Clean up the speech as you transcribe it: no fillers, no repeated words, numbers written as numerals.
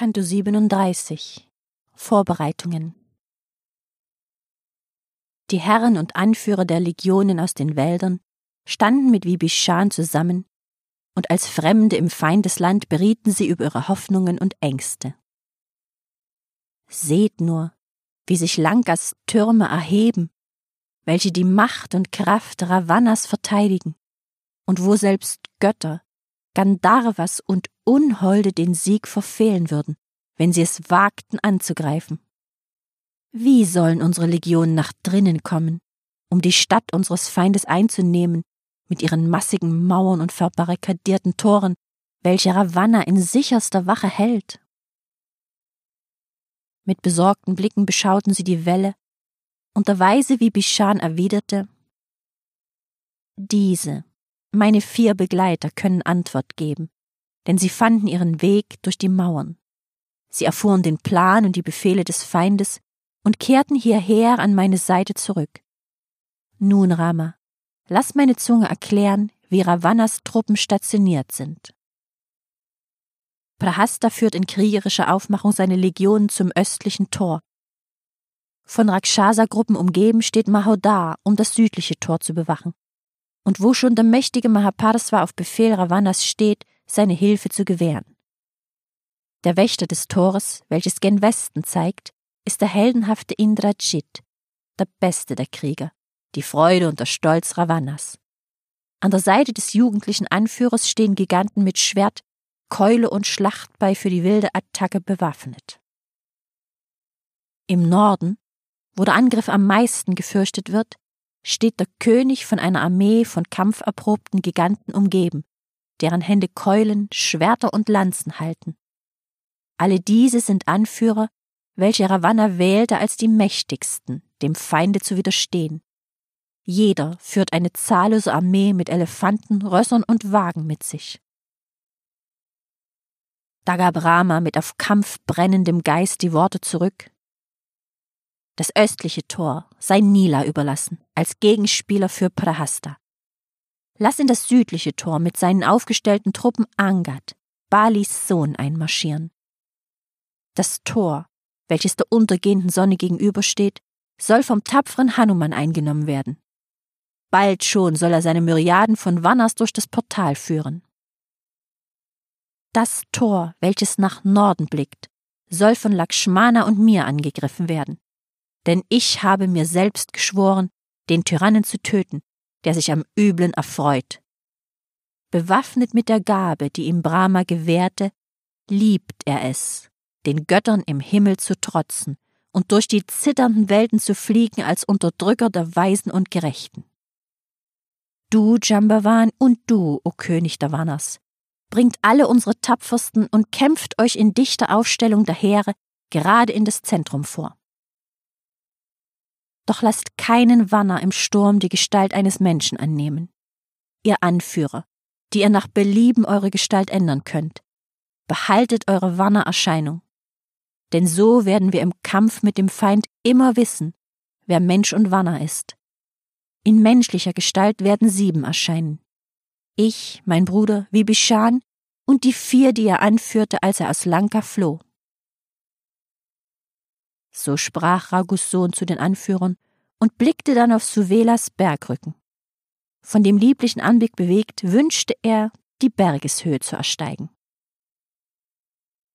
Kanto 37 Vorbereitungen. Die Herren und Anführer der Legionen aus den Wäldern standen mit Wibishan zusammen, und als Fremde im Feindesland berieten sie über ihre Hoffnungen und Ängste. Seht nur, wie sich Lankas Türme erheben, welche die Macht und Kraft Ravannas verteidigen, und wo selbst Götter, Gandharvas und Unholde den Sieg verfehlen würden, wenn sie es wagten anzugreifen. Wie sollen unsere Legionen nach drinnen kommen, um die Stadt unseres Feindes einzunehmen, mit ihren massigen Mauern und verbarrikadierten Toren, welche Ravanna in sicherster Wache hält? Mit besorgten Blicken beschauten sie die Wälle, und der Weise Wibishan erwiderte: Diese, meine 4 Begleiter, können Antwort geben, denn sie fanden ihren Weg durch die Mauern. Sie erfuhren den Plan und die Befehle des Feindes und kehrten hierher an meine Seite zurück. Nun, Rama, lass meine Zunge erklären, wie Ravannas Truppen stationiert sind. Prahasta führt in kriegerischer Aufmachung seine Legionen zum östlichen Tor. Von Rakshasa-Gruppen umgeben steht Mahodar, um das südliche Tor zu bewachen. Und wo schon der mächtige Mahaparsva auf Befehl Ravannas steht, seine Hilfe zu gewähren. Der Wächter des Tores, welches gen Westen zeigt, ist der heldenhafte Indrajit, der beste der Krieger, die Freude und der Stolz Ravannas. An der Seite des jugendlichen Anführers stehen Giganten mit Schwert, Keule und Schlachtbeil für die wilde Attacke bewaffnet. Im Norden, wo der Angriff am meisten gefürchtet wird, steht der König von einer Armee von kampferprobten Giganten umgeben, deren Hände Keulen, Schwerter und Lanzen halten. Alle diese sind Anführer, welche Ravanna wählte als die mächtigsten, dem Feinde zu widerstehen. Jeder führt eine zahllose Armee mit Elefanten, Rössern und Wagen mit sich. Da gab Rama mit auf Kampf brennendem Geist die Worte zurück: Das östliche Tor sei Nila überlassen, als Gegenspieler für Prahasta. Lass in das südliche Tor mit seinen aufgestellten Truppen Angad, Balis Sohn, einmarschieren. Das Tor, welches der untergehenden Sonne gegenübersteht, soll vom tapferen Hanuman eingenommen werden. Bald schon soll er seine Myriaden von Vannas durch das Portal führen. Das Tor, welches nach Norden blickt, soll von Lakshmana und mir angegriffen werden. Denn ich habe mir selbst geschworen, den Tyrannen zu töten, der sich am Üblen erfreut. Bewaffnet mit der Gabe, die ihm Brahma gewährte, liebt er es, den Göttern im Himmel zu trotzen und durch die zitternden Welten zu fliegen als Unterdrücker der Weisen und Gerechten. Du, Jambavan, und du, o König der Vannas, bringt alle unsere Tapfersten und kämpft euch in dichter Aufstellung der Heere gerade in das Zentrum vor. Doch lasst keinen Vanna im Sturm die Gestalt eines Menschen annehmen. Ihr Anführer, die ihr nach Belieben eure Gestalt ändern könnt, behaltet eure Vanna-Erscheinung. Denn so werden wir im Kampf mit dem Feind immer wissen, wer Mensch und Vanna ist. In menschlicher Gestalt werden 7 erscheinen. Ich, mein Bruder Wibishan und die 4, die er anführte, als er aus Lanka floh. So sprach Raghus Sohn zu den Anführern und blickte dann auf Suvelas Bergrücken. Von dem lieblichen Anblick bewegt, wünschte er, die Bergeshöhe zu ersteigen.